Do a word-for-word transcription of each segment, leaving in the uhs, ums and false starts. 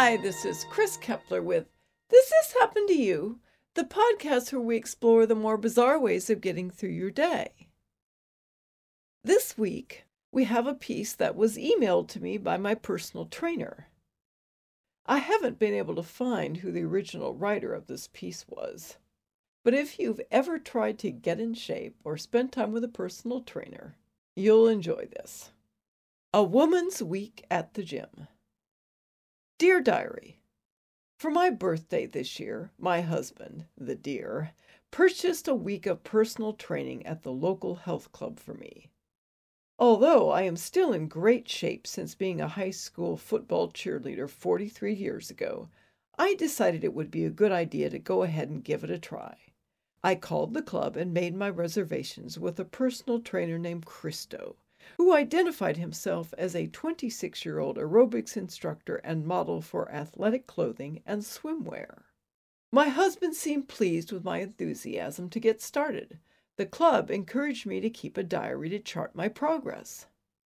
Hi, this is Chris Kepler with This Has Happened to You, the podcast where we explore the more bizarre ways of getting through your day. This week, we have a piece that was emailed to me by my personal trainer. I haven't been able to find who the original writer of this piece was, but if you've ever tried to get in shape or spend time with a personal trainer, you'll enjoy this. A Woman's Week at the Gym. Dear Diary, for my birthday this year, my husband, the dear, purchased a week of personal training at the local health club for me. Although I am still in great shape since being a high school football cheerleader forty-three years ago, I decided it would be a good idea to go ahead and give it a try. I called the club and made my reservations with a personal trainer named Christo, who identified himself as a twenty-six-year-old aerobics instructor and model for athletic clothing and swimwear. My husband seemed pleased with my enthusiasm to get started. The club encouraged me to keep a diary to chart my progress.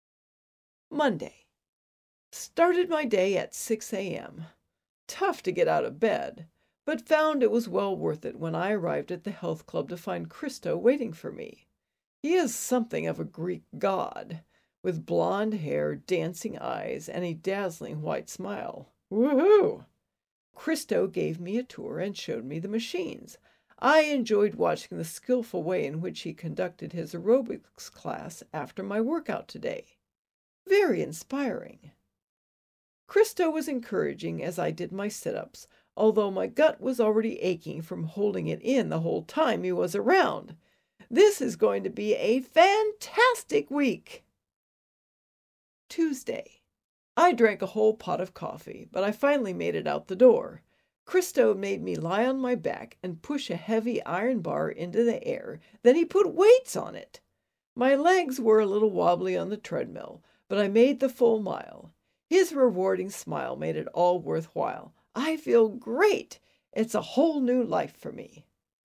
Monday. Started my day at six a.m. Tough to get out of bed, but found it was well worth it when I arrived at the health club to find Christo waiting for me. He is something of a Greek god, with blonde hair, dancing eyes, and a dazzling white smile. Woohoo! Christo gave me a tour and showed me the machines. I enjoyed watching the skillful way in which he conducted his aerobics class after my workout today. Very inspiring. Christo was encouraging as I did my sit-ups, although my gut was already aching from holding it in the whole time he was around. This is going to be a fantastic week. Tuesday. I drank a whole pot of coffee, but I finally made it out the door. Christo made me lie on my back and push a heavy iron bar into the air. Then he put weights on it. My legs were a little wobbly on the treadmill, but I made the full mile. His rewarding smile made it all worthwhile. I feel great. It's a whole new life for me.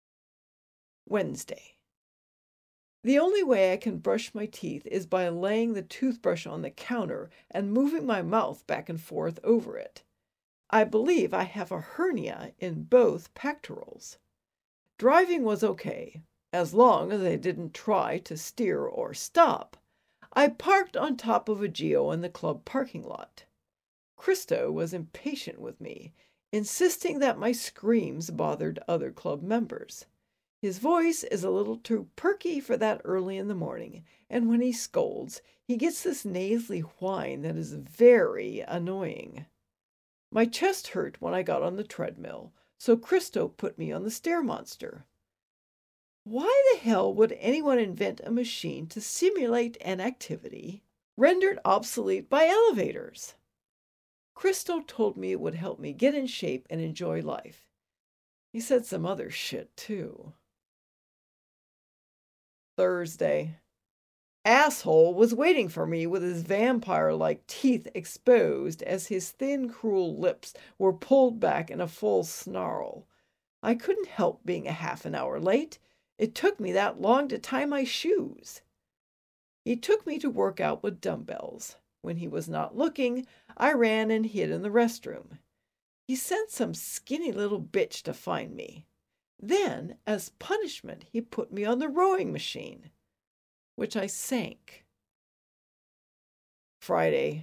Wednesday. The only way I can brush my teeth is by laying the toothbrush on the counter and moving my mouth back and forth over it. I believe I have a hernia in both pectorals. Driving was okay, as long as I didn't try to steer or stop. I parked on top of a Geo in the club parking lot. Christo was impatient with me, insisting that my screams bothered other club members. His voice is a little too perky for that early in the morning, and when he scolds, he gets this nasally whine that is very annoying. My chest hurt when I got on the treadmill, so Christo put me on the Stairmonster. Why the hell would anyone invent a machine to simulate an activity rendered obsolete by elevators? Christo told me it would help me get in shape and enjoy life. He said some other shit, too. Thursday. Asshole was waiting for me with his vampire-like teeth exposed as his thin, cruel lips were pulled back in a full snarl. I couldn't help being a half an hour late. It took me that long to tie my shoes. He took me to work out with dumbbells. When he was not looking, I ran and hid in the restroom. He sent some skinny little bitch to find me. Then, as punishment, he put me on the rowing machine, which I sank. Friday.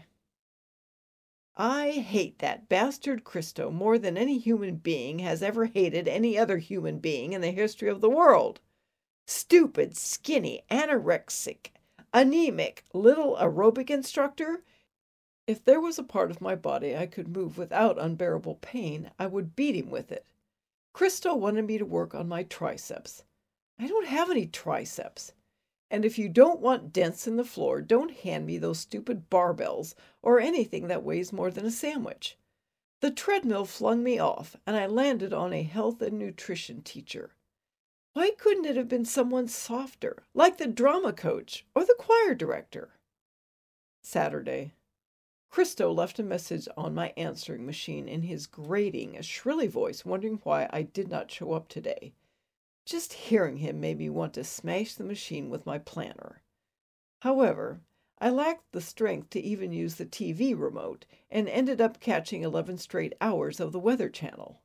I hate that bastard Christo more than any human being has ever hated any other human being in the history of the world. Stupid, skinny, anorexic, anemic, little aerobic instructor. If there was a part of my body I could move without unbearable pain, I would beat him with it. Christo wanted me to work on my triceps. I don't have any triceps. And if you don't want dents in the floor, don't hand me those stupid barbells or anything that weighs more than a sandwich. The treadmill flung me off, and I landed on a health and nutrition teacher. Why couldn't it have been someone softer, like the drama coach or the choir director? Saturday. Christo left a message on my answering machine in his grating, shrilly voice, wondering why I did not show up today. Just hearing him made me want to smash the machine with my planner. However, I lacked the strength to even use the T V remote and ended up catching eleven straight hours of the Weather Channel.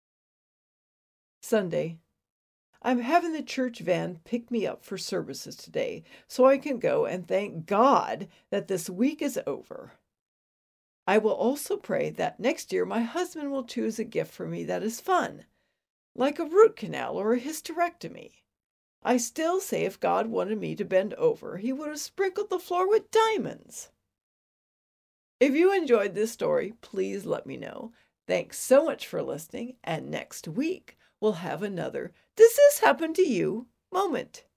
Sunday. I'm having the church van pick me up for services today so I can go and thank God that this week is over. I will also pray that next year my husband will choose a gift for me that is fun, like a root canal or a hysterectomy. I still say if God wanted me to bend over, he would have sprinkled the floor with diamonds. If you enjoyed this story, please let me know. Thanks so much for listening, and next week we'll have another Does This Happen to You moment.